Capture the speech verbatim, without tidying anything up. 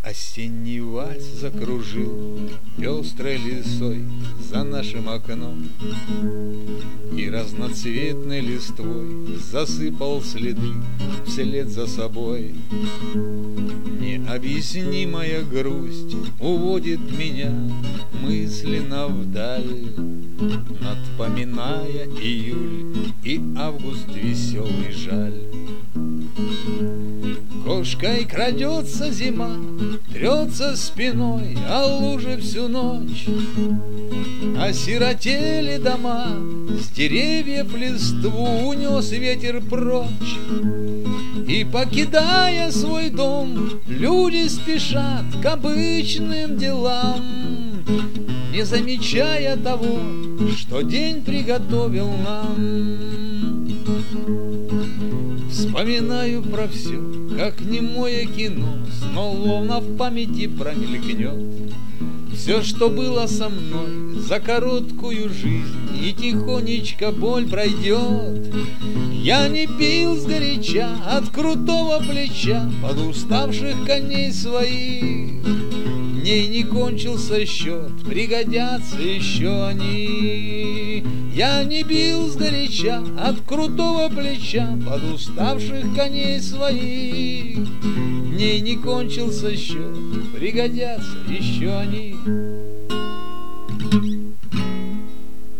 Осенний вальс закружил пестрой лисой за нашим окном и разноцветной листвой засыпал следы вслед за собой. Необъяснимая грусть уводит меня мысленно вдаль, надпоминая июль и август веселый жаль. Кошкой крадется зима, трется спиной о луже всю ночь. Осиротели дома, с деревьев листву унес ветер прочь. И, покидая свой дом, люди спешат к обычным делам, не замечая того, что день приготовил нам. Вспоминаю про все, как немое кино, словно в памяти промелькнет. Все, что было со мной за короткую жизнь, и тихонечко боль пройдет. Я не бил сгоряча от крутого плеча под уставших коней своих. Дней не кончился счет, пригодятся еще они. Я не бил сгоряча от крутого плеча под уставших коней своих. Дней не кончился счет, пригодятся еще они.